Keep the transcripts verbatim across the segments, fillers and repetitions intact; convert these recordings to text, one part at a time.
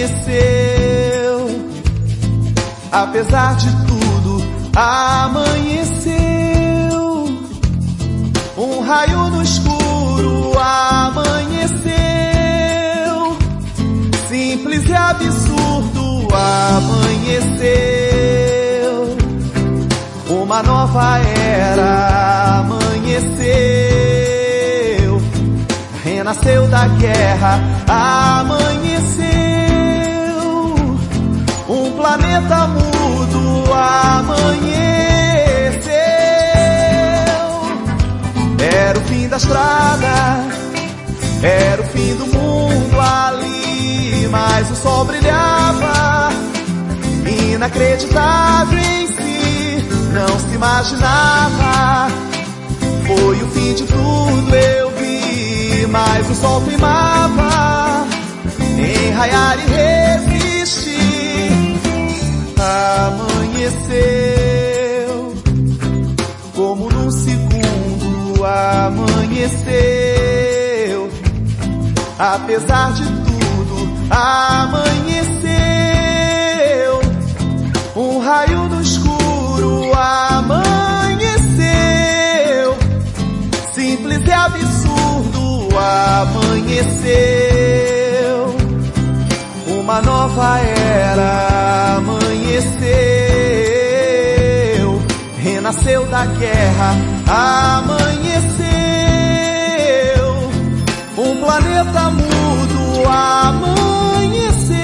amanheceu. Apesar de tudo, amanheceu. Um raio no escuro amanheceu. Simples e absurdo amanheceu. Uma nova era amanheceu. Renasceu da guerra, amanheceu. Um planeta mudo amanheceu. Era o fim da estrada, era o fim do mundo ali, mas o sol brilhava, inacreditável em si, não se imaginava. Foi o fim de tudo, eu vi, mas o sol queimava, em raiar e resistir. Amanheceu, como num segundo amanheceu. Apesar de tudo, amanheceu. Um raio no escuro amanheceu. Simples e absurdo amanheceu. Uma nova era amanheceu. Renasceu da guerra, amanheceu. Um planeta mudo amanheceu.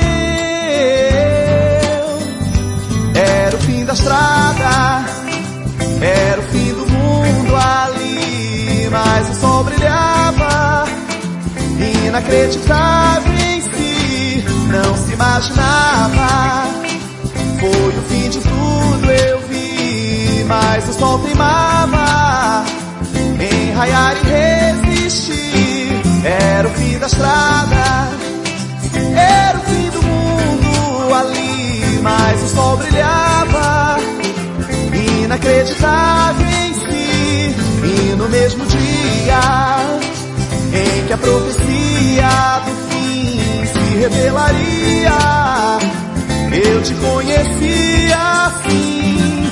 Era o fim da estrada, era o fim do mundo ali, mas o sol brilhava, inacreditável em si, não se imaginava. Foi o fim de tudo, eu vi, mas o sol queimava, em raiar e resistir. Era o fim da estrada, era o fim do mundo ali, mas o sol brilhava, inacreditável em si. E no mesmo dia em que a profecia do fim se revelaria, eu te conhecia assim.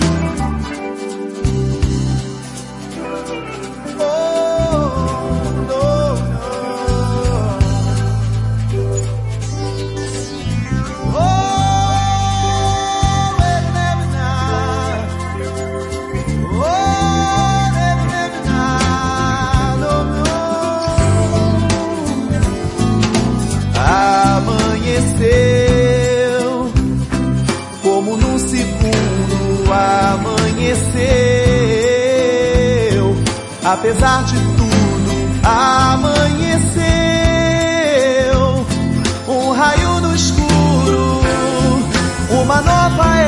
Como num segundo amanheceu. Apesar de tudo, amanheceu. Um raio no escuro, uma nova